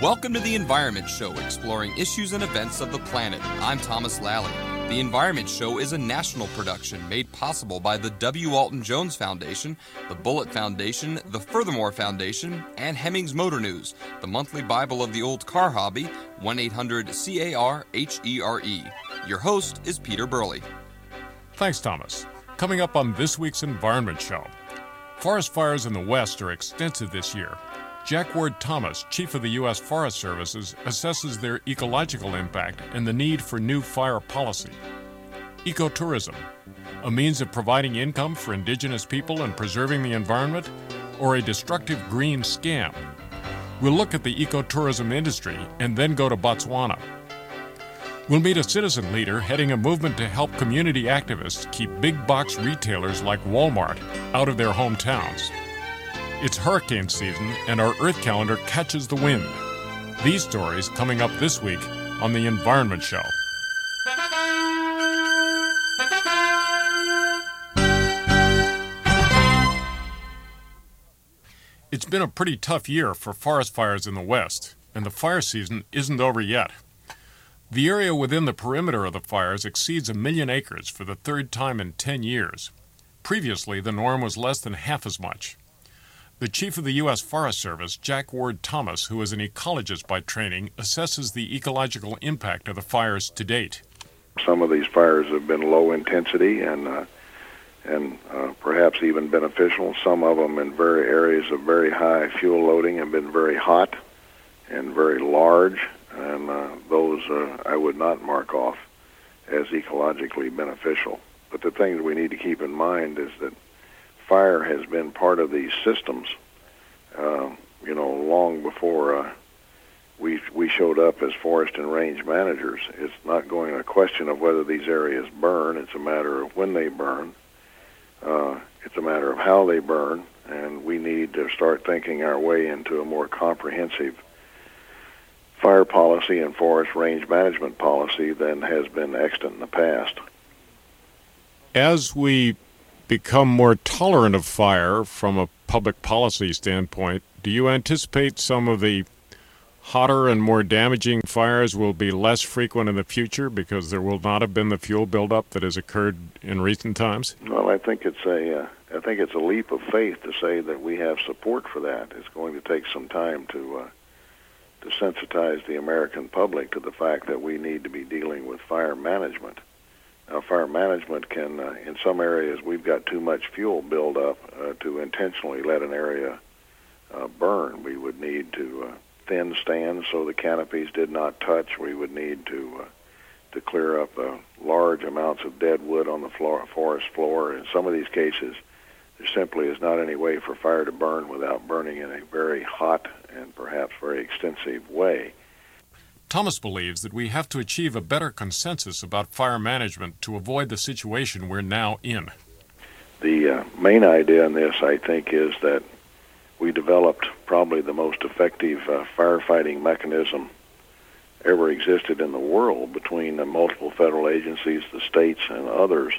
Welcome to The Environment Show, exploring issues and events of the planet. I'm Thomas Lally. The Environment Show is a national production made possible by the W. Alton Jones Foundation, the Bullitt Foundation, the Furthermore Foundation, and Hemmings Motor News, the monthly Bible of the old car hobby, 1-800-CAR-HERE. Your host is Peter Burley. Thanks, Thomas. Coming up on this week's Environment Show. Forest fires in the West are extensive this year. Jack Ward-Thomas, Chief of the U.S. Forest Services, assesses their ecological impact and the need for new fire policy. Ecotourism, a means of providing income for indigenous people and preserving the environment, or a destructive green scam? We'll look at the ecotourism industry and then go to Botswana. We'll meet a citizen leader heading a movement to help community activists keep big box retailers like Walmart out of their hometowns. It's hurricane season, and our Earth calendar catches the wind. These stories coming up this week on The Environment Show. It's been a pretty tough year for forest fires in the West, and the fire season isn't over yet. The area within the perimeter of the fires exceeds 1 million acres for the third time in 10 years. Previously, the norm was less than half as much. The Chief of the U.S. Forest Service, Jack Ward-Thomas, who is an ecologist by training, assesses the ecological impact of the fires to date. Some of these fires have been low intensity and perhaps even beneficial. Some of them in very areas of very high fuel loading have been very hot and very large, and those I would not mark off as ecologically beneficial. But the thing that we need to keep in mind is that fire has been part of these systems, long before we showed up as forest and range managers. It's not going a question of whether these areas burn. It's a matter of when they burn. It's a matter of how they burn, and we need to start thinking our way into a more comprehensive fire policy and forest range management policy than has been extant in the past. As we become more tolerant of fire from a public policy standpoint, do you anticipate some of the hotter and more damaging fires will be less frequent in the future because there will not have been the fuel buildup that has occurred in recent times? Well, I think it's a leap of faith to say that we have support for that. It's going to take some time to sensitize the American public to the fact that we need to be dealing with fire management. Now, fire management can, in some areas, we've got too much fuel buildup to intentionally let an area burn. We would need to thin stands so the canopies did not touch. We would need to clear up large amounts of dead wood on the forest floor. In some of these cases, there simply is not any way for fire to burn without burning in a very hot and perhaps very extensive way. Thomas believes that we have to achieve a better consensus about fire management to avoid the situation we're now in. The main idea in this, I think, is that we developed probably the most effective firefighting mechanism ever existed in the world between the multiple federal agencies, the states, and others.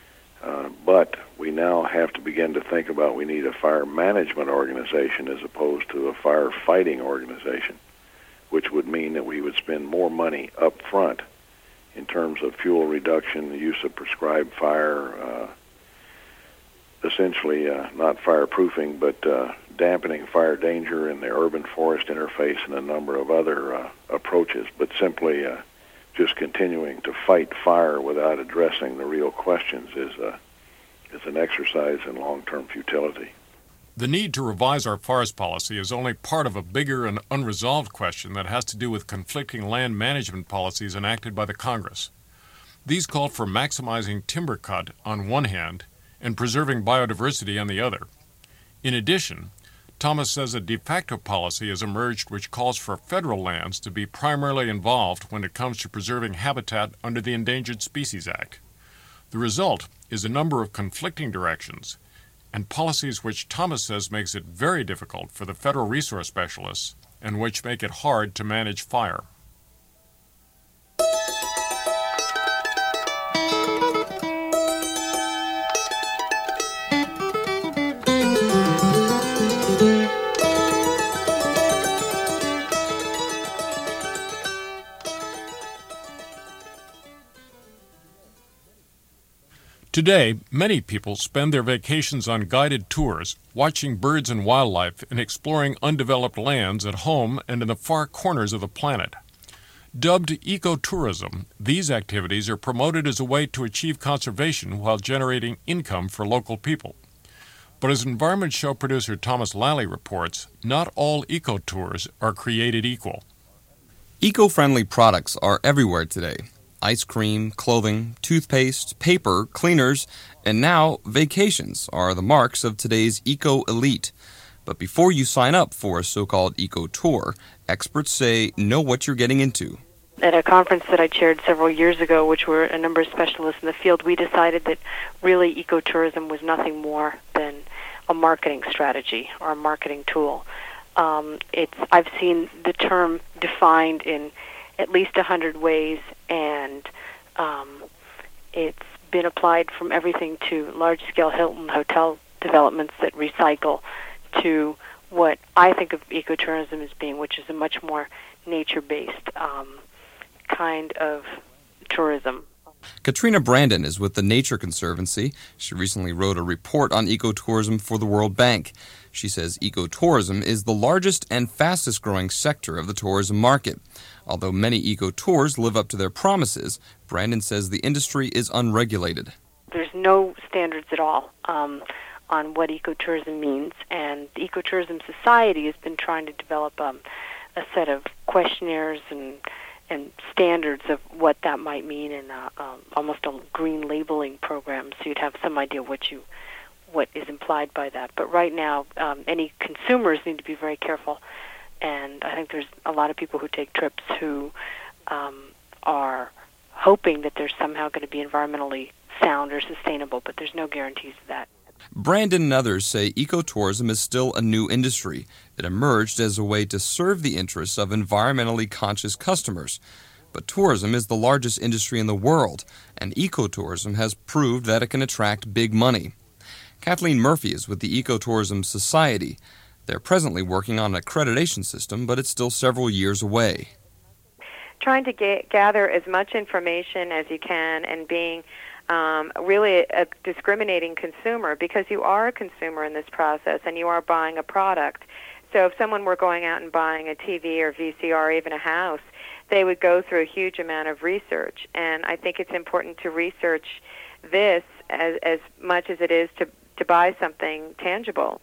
But we now have to begin to think about we need a fire management organization as opposed to a firefighting organization, which would mean that we would spend more money up front in terms of fuel reduction, the use of prescribed fire, essentially not fireproofing, but dampening fire danger in the urban-forest interface and a number of other approaches, but simply just continuing to fight fire without addressing the real questions is an exercise in long-term futility. The need to revise our forest policy is only part of a bigger and unresolved question that has to do with conflicting land management policies enacted by the Congress. These call for maximizing timber cut on one hand and preserving biodiversity on the other. In addition, Thomas says a de facto policy has emerged which calls for federal lands to be primarily involved when it comes to preserving habitat under the Endangered Species Act. The result is a number of conflicting directions and policies which Thomas says makes it very difficult for the federal resource specialists and which make it hard to manage fire. Today, many people spend their vacations on guided tours, watching birds and wildlife and exploring undeveloped lands at home and in the far corners of the planet. Dubbed ecotourism, these activities are promoted as a way to achieve conservation while generating income for local people. But as Environment Show producer Thomas Lally reports, not all ecotours are created equal. Eco-friendly products are everywhere today. Ice cream, clothing, toothpaste, paper, cleaners, and now vacations are the marks of today's eco-elite. But before you sign up for a so-called eco-tour, experts say know what you're getting into. At a conference that I chaired several years ago, which were a number of specialists in the field, we decided that really ecotourism was nothing more than a marketing strategy or a marketing tool. I've seen the term defined in at least 100 ways, and it's been applied from everything to large-scale Hilton hotel developments that recycle to what I think of ecotourism as being, which is a much more nature-based kind of tourism. Katrina Brandon is with the Nature Conservancy. She recently wrote a report on ecotourism for the World Bank. She says ecotourism is the largest and fastest growing sector of the tourism market. Although many ecotours live up to their promises, Brandon says the industry is unregulated. There's no standards at all on what ecotourism means, and the Ecotourism Society has been trying to develop a set of questionnaires and standards of what that might mean, and almost a green labeling program, so you'd have some idea what is implied by that. But right now, any consumers need to be very careful, and I think there's a lot of people who take trips who are hoping that they're somehow going to be environmentally sound or sustainable, but there's no guarantees of that. Brandon and others say ecotourism is still a new industry. It emerged as a way to serve the interests of environmentally conscious customers. But tourism is the largest industry in the world, and ecotourism has proved that it can attract big money. Kathleen Murphy is with the Ecotourism Society. They're presently working on an accreditation system, but it's still several years away. Trying to gather as much information as you can and being really a discriminating consumer, because you are a consumer in this process and you are buying a product. So if someone were going out and buying a TV or VCR or even a house, they would go through a huge amount of research. And I think it's important to research this as much as it is to buy something tangible.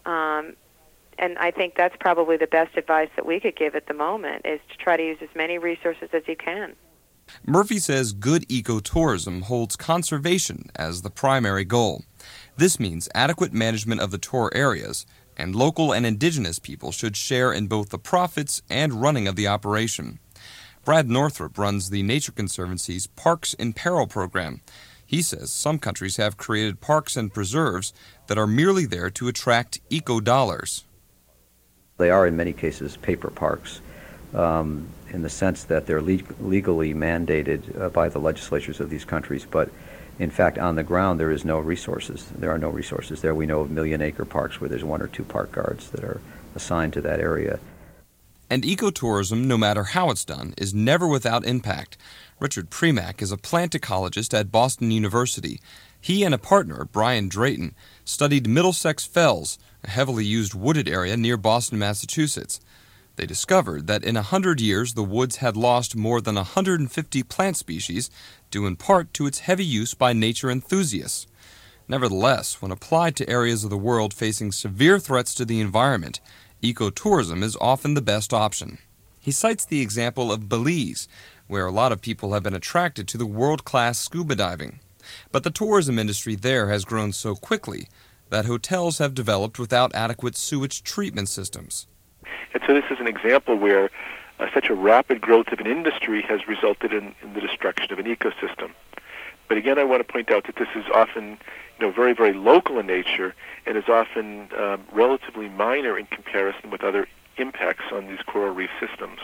And I think that's probably the best advice that we could give at the moment, is to try to use as many resources as you can. Murphy says good ecotourism holds conservation as the primary goal. This means adequate management of the tour areas, and local and indigenous people should share in both the profits and running of the operation. Brad Northrup runs the Nature Conservancy's Parks in Peril program. He says some countries have created parks and preserves that are merely there to attract eco-dollars. They are in many cases paper parks, in the sense that they're legally mandated by the legislatures of these countries, but in fact on the ground there is no resources. There are no resources there. We know of million-acre parks where there's 1 or 2 park guards that are assigned to that area. And ecotourism, no matter how it's done, is never without impact. Richard Premack is a plant ecologist at Boston University. He and a partner, Brian Drayton, studied Middlesex Fells, a heavily used wooded area near Boston, Massachusetts. They discovered that in 100 years the woods had lost more than 150 plant species, due in part to its heavy use by nature enthusiasts. Nevertheless, when applied to areas of the world facing severe threats to the environment, ecotourism is often the best option. He cites the example of Belize, where a lot of people have been attracted to the world-class scuba diving. But the tourism industry there has grown so quickly that hotels have developed without adequate sewage treatment systems. And so this is an example where such a rapid growth of an industry has resulted in the destruction of an ecosystem. But again, I want to point out that this is often, very, very local in nature, and is often relatively minor in comparison with other impacts on these coral reef systems.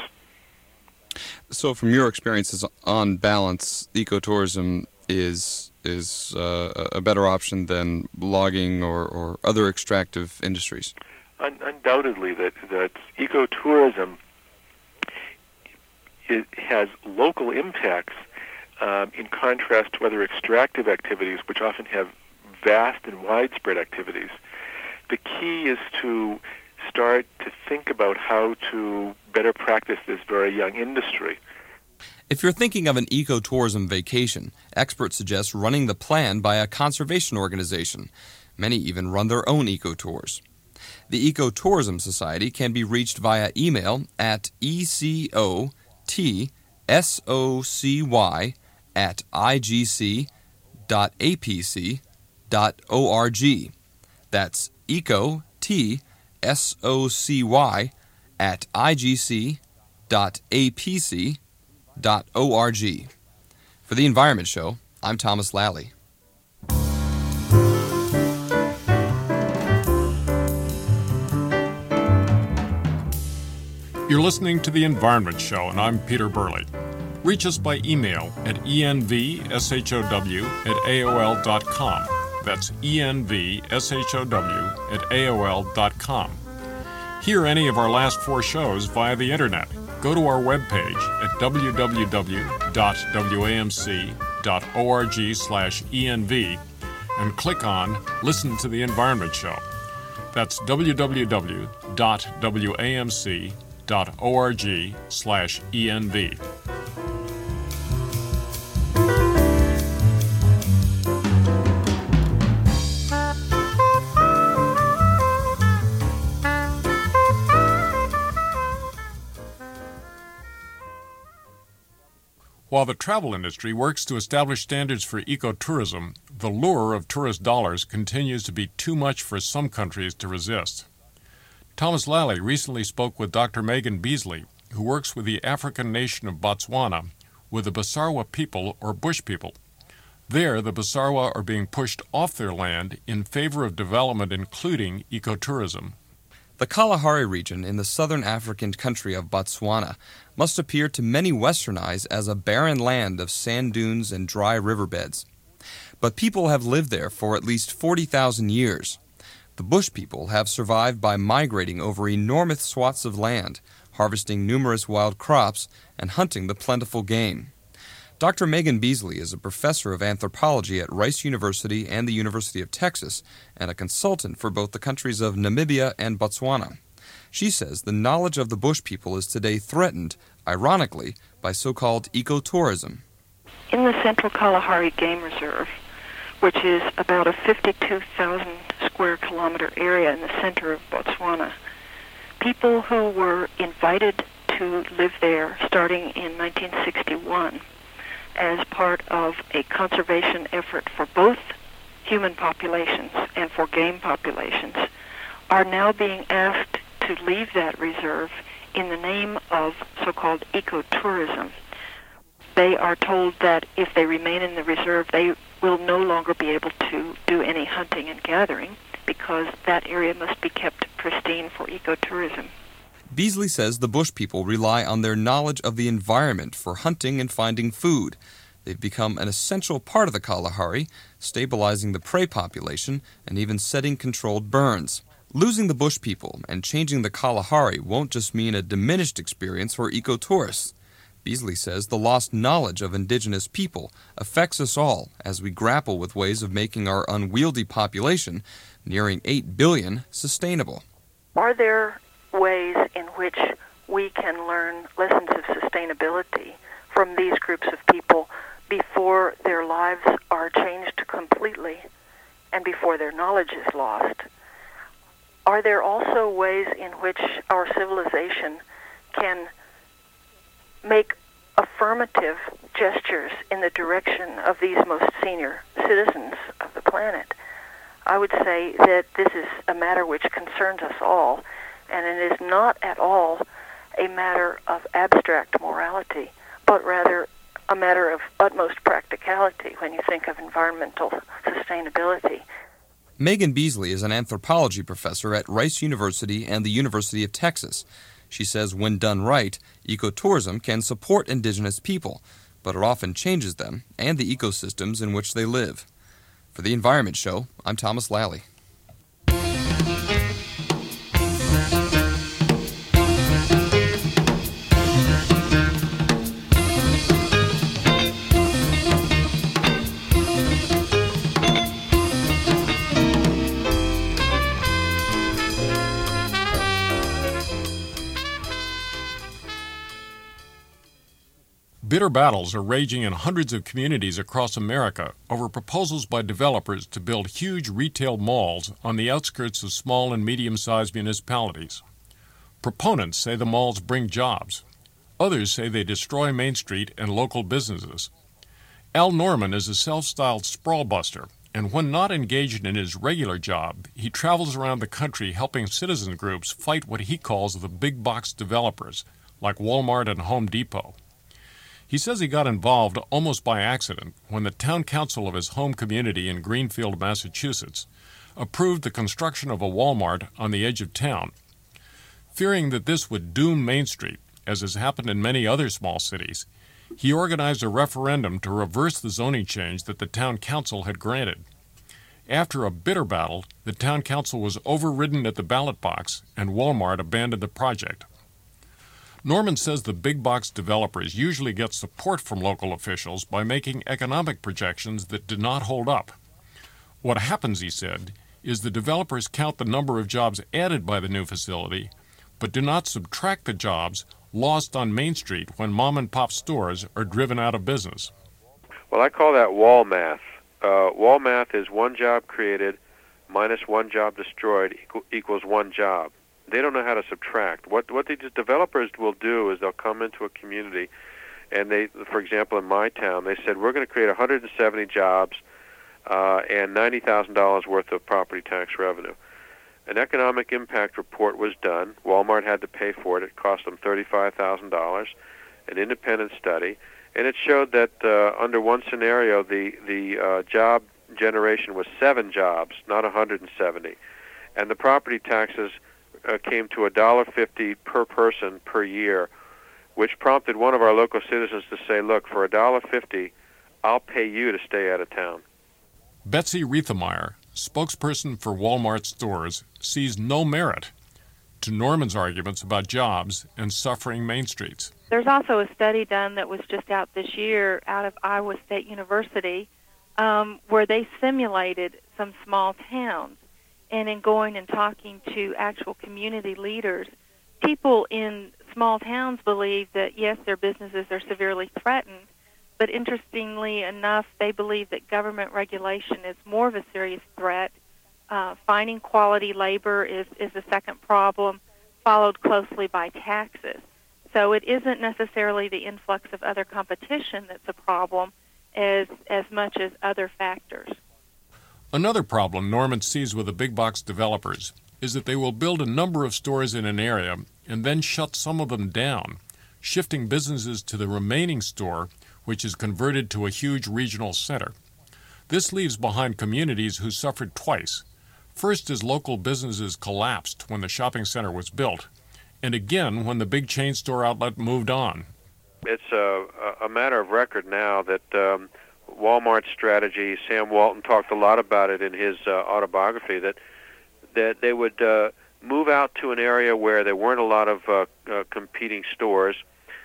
So from your experiences, on balance, ecotourism is a better option than logging or other extractive industries? Undoubtedly, that ecotourism has local impacts in contrast to other extractive activities, which often have vast and widespread activities. The key is to start to think about how to better practice this very young industry. If you're thinking of an ecotourism vacation, experts suggest running the plan by a conservation organization. Many even run their own ecotours. The Ecotourism Society can be reached via email at ecotssocy@igc.apc.org. That's ecotsocy@igc.apc.org. For the Environment Show, I'm Thomas Lally. You're listening to The Environment Show, and I'm Peter Burley. Reach us by email at envshow@aol.com. That's envshow@aol.com. Hear any of our last 4 shows via the Internet. Go to our webpage at www.wamc.org/env and click on Listen to the Environment Show. That's www.wamc.org/env. While the travel industry works to establish standards for ecotourism, the lure of tourist dollars continues to be too much for some countries to resist. Thomas Lally recently spoke with Dr. Megan Beasley, who works with the African nation of Botswana with the Basarwa people or Bush people. There, the Basarwa are being pushed off their land in favor of development including ecotourism. The Kalahari region in the southern African country of Botswana must appear to many Western eyes as a barren land of sand dunes and dry riverbeds. But people have lived there for at least 40,000 years. The Bush people have survived by migrating over enormous swaths of land, harvesting numerous wild crops, and hunting the plentiful game. Dr. Megan Beasley is a professor of anthropology at Rice University and the University of Texas, and a consultant for both the countries of Namibia and Botswana. She says the knowledge of the Bush people is today threatened, ironically, by so-called ecotourism. In the Central Kalahari Game Reserve, which is about a 52,000 square kilometer area in the center of Botswana, people who were invited to live there starting in 1961 as part of a conservation effort for both human populations and for game populations are now being asked to leave that reserve in the name of so-called ecotourism. They are told that if they remain in the reserve, they will no longer be able to do any hunting and gathering because that area must be kept pristine for ecotourism. Beasley says the Bush people rely on their knowledge of the environment for hunting and finding food. They've become an essential part of the Kalahari, stabilizing the prey population and even setting controlled burns. Losing the Bush people and changing the Kalahari won't just mean a diminished experience for ecotourists. Beasley says the lost knowledge of indigenous people affects us all as we grapple with ways of making our unwieldy population, nearing 8 billion, sustainable. Are there ways in which we can learn lessons of sustainability from these groups of people before their lives are changed completely and before their knowledge is lost? Are there also ways in which our civilization can make affirmative gestures in the direction of these most senior citizens of the planet? I would say that this is a matter which concerns us all, and it is not at all a matter of abstract morality, but rather a matter of utmost practicality when you think of environmental sustainability. Megan Beasley is an anthropology professor at Rice University and the University of Texas. She says when done right, ecotourism can support indigenous people, but it often changes them and the ecosystems in which they live. For the Environment Show, I'm Thomas Lally. Bitter battles are raging in hundreds of communities across America over proposals by developers to build huge retail malls on the outskirts of small and medium-sized municipalities. Proponents say the malls bring jobs. Others say they destroy Main Street and local businesses. Al Norman is a self-styled sprawl buster, and when not engaged in his regular job, he travels around the country helping citizen groups fight what he calls the big box developers, like Walmart and Home Depot. He says he got involved almost by accident when the town council of his home community in Greenfield, Massachusetts, approved the construction of a Walmart on the edge of town. Fearing that this would doom Main Street, as has happened in many other small cities, he organized a referendum to reverse the zoning change that the town council had granted. After a bitter battle, the town council was overridden at the ballot box, and Walmart abandoned the project. Norman says the big box developers usually get support from local officials by making economic projections that do not hold up. What happens, he said, is the developers count the number of jobs added by the new facility, but do not subtract the jobs lost on Main Street when mom-and-pop stores are driven out of business. Well, I call that wall math. Wall math is one job created minus one job destroyed equals one job. They don't know how to subtract. What the developers will do is they'll come into a community, and they, for example, in my town, they said, we're going to create 170 jobs and $90,000 worth of property tax revenue. An economic impact report was done. Walmart had to pay for it. It cost them $35,000, an independent study, and it showed that under one scenario, the job generation was 7 jobs, not 170, and the property taxes came to $1.50 per person per year, which prompted one of our local citizens to say, look, for $1.50, I'll pay you to stay out of town. Betsy Riethemeyer, spokesperson for Walmart stores, sees no merit to Norman's arguments about jobs and suffering Main Streets. There's also a study done that was just out this year out of Iowa State University where they simulated some small towns. And in going and talking to actual community leaders, people in small towns believe that, yes, their businesses are severely threatened, but interestingly enough, they believe that government regulation is more of a serious threat. Finding quality labor is a second problem, followed closely by taxes. So it isn't necessarily the influx of other competition that's a problem as much as other factors. Another problem Norman sees with the big box developers is that they will build a number of stores in an area and then shut some of them down, shifting businesses to the remaining store, which is converted to a huge regional center. This leaves behind communities who suffered twice. First as local businesses collapsed when the shopping center was built, and again when the big chain store outlet moved on. It's a matter of record now that Walmart's strategy, Sam Walton talked a lot about it in his autobiography, that they would move out to an area where there weren't a lot of competing stores.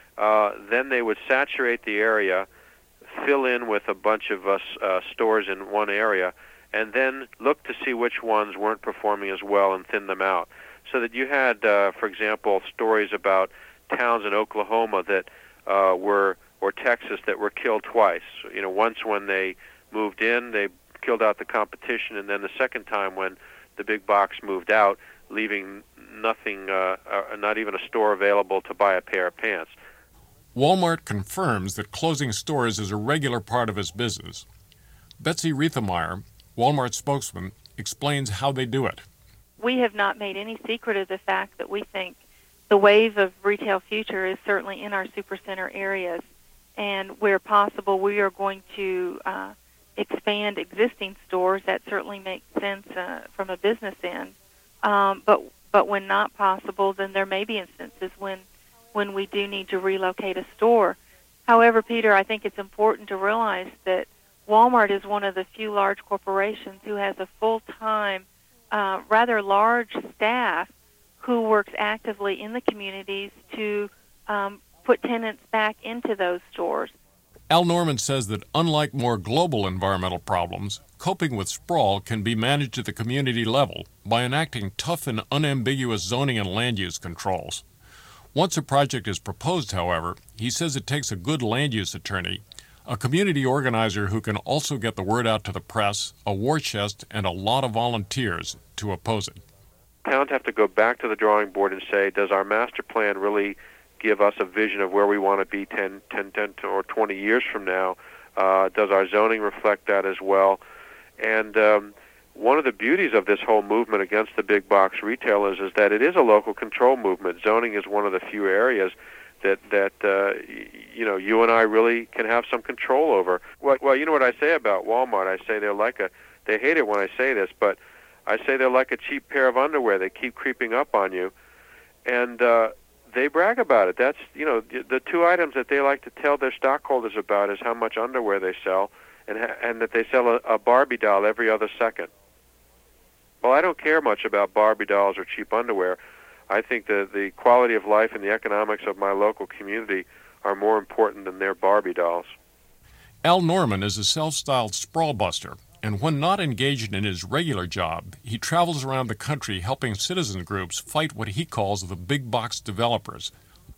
Then they would saturate the area, fill in with a bunch of stores in one area, and then look to see which ones weren't performing as well and thin them out. So that you had, for example, stories about towns in Oklahoma that or Texas that were killed twice. You know, once when they moved in, they killed out the competition, and then the second time when the big box moved out, leaving nothing, not even a store available to buy a pair of pants. Walmart confirms that closing stores is a regular part of its business. Betsy Riethemeyer, Walmart spokesman, explains how they do it. We have not made any secret of the fact that we think the wave of retail future is certainly in our supercenter areas. And where possible, we are going to expand existing stores. That certainly makes sense from a business end. But when not possible, then there may be instances when we do need to relocate a store. However, Peter, I think it's important to realize that Walmart is one of the few large corporations who has a full-time, rather large staff who works actively in the communities to put tenants back into those stores. Al Norman says that unlike more global environmental problems, coping with sprawl can be managed at the community level by enacting tough and unambiguous zoning and land use controls. Once a project is proposed, however, he says it takes a good land use attorney, a community organizer who can also get the word out to the press, a war chest, and a lot of volunteers to oppose it. Towns have to go back to the drawing board and say, does our master plan really give us a vision of where we want to be 10 or 20 years from now? Does our zoning reflect that as well? And one of the beauties of this whole movement against the big box retailers is that it is a local control movement. Zoning is one of the few areas that you and I really can have some control over. Well, you know what I say about Walmart? I say they hate it when I say this, but I say they're like a cheap pair of underwear. They keep creeping up on you, and they brag about it. That's, the two items that they like to tell their stockholders about is how much underwear they sell, and that they sell a Barbie doll every other second. Well, I don't care much about Barbie dolls or cheap underwear. I think that the quality of life and the economics of my local community are more important than their Barbie dolls. Al Norman is a self-styled sprawl buster, and when not engaged in his regular job, he travels around the country helping citizen groups fight what he calls the big box developers.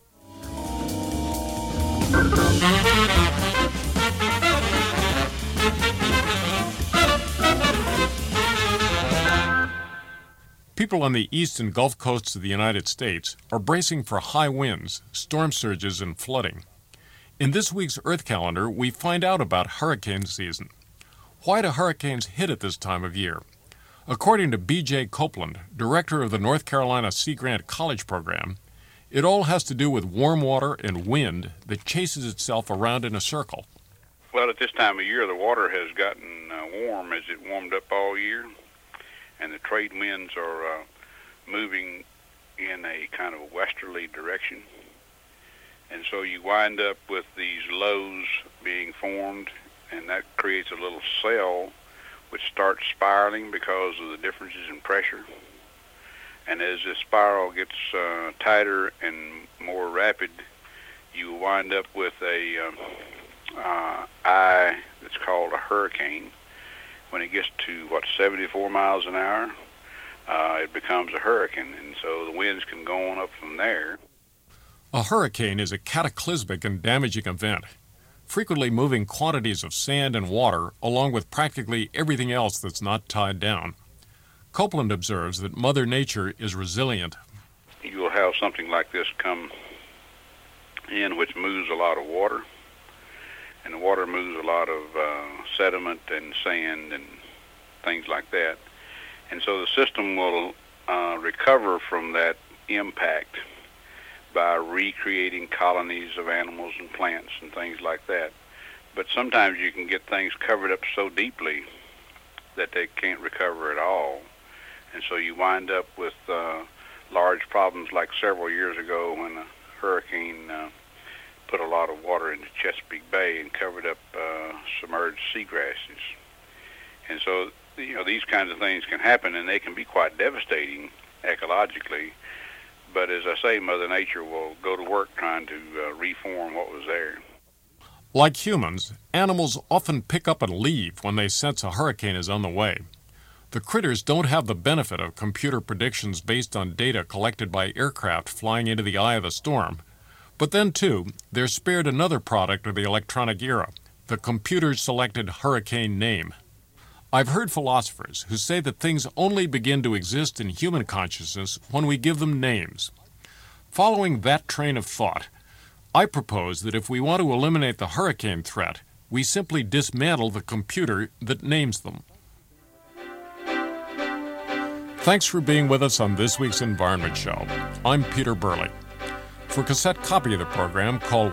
People on the east and Gulf coasts of the United States are bracing for high winds, storm surges, and flooding. In this week's Earth Calendar, we find out about hurricane season. Why do hurricanes hit at this time of year? According to B.J. Copeland, director of the North Carolina Sea Grant College Program, it all has to do with warm water and wind that chases itself around in a circle. Well, at this time of year, the water has gotten warm as it warmed up all year, and the trade winds are moving in a kind of westerly direction. And so you wind up with these lows being formed, and that creates a little cell which starts spiraling because of the differences in pressure. And as this spiral gets tighter and more rapid, you wind up with a eye that's called a hurricane. When it gets to, 74 miles an hour, it becomes a hurricane, and so the winds can go on up from there. A hurricane is a cataclysmic and damaging event, frequently moving quantities of sand and water along with practically everything else that's not tied down. Copeland observes that Mother Nature is resilient. You'll have something like this come in which moves a lot of water, and the water moves a lot of sediment and sand and things like that. And so the system will recover from that impact by recreating colonies of animals and plants and things like that. But sometimes you can get things covered up so deeply that they can't recover at all. And so you wind up with large problems like several years ago when a hurricane put a lot of water into Chesapeake Bay and covered up submerged seagrasses. And so, these kinds of things can happen, and they can be quite devastating ecologically. But as I say, Mother Nature will go to work trying to reform what was there. Like humans, animals often pick up and leave when they sense a hurricane is on the way. The critters don't have the benefit of computer predictions based on data collected by aircraft flying into the eye of the storm. But then, too, they're spared another product of the electronic era, the computer-selected hurricane name. I've heard philosophers who say that things only begin to exist in human consciousness when we give them names. Following that train of thought, I propose that if we want to eliminate the hurricane threat, we simply dismantle the computer that names them. Thanks for being with us on this week's Environment Show. I'm Peter Burley. For cassette copy of the program, call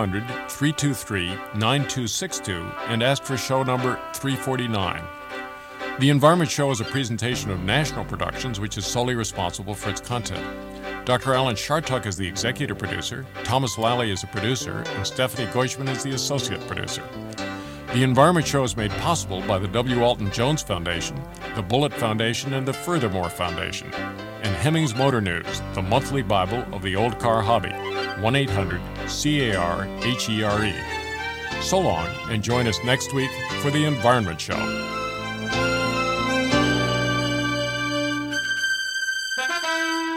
1-800-323-9262 and ask for show number 349. The Environment Show is a presentation of National Productions, which is solely responsible for its content. Dr. Alan Chartuck is the executive producer, Thomas Lally is a producer, and Stephanie Goishman is the associate producer. The Environment Show is made possible by the W. Alton Jones Foundation, the Bullitt Foundation, and the Furthermore Foundation, and Hemmings Motor News, the monthly Bible of the old car hobby, 1-800-CAR-HERE. So long, and join us next week for The Environment Show.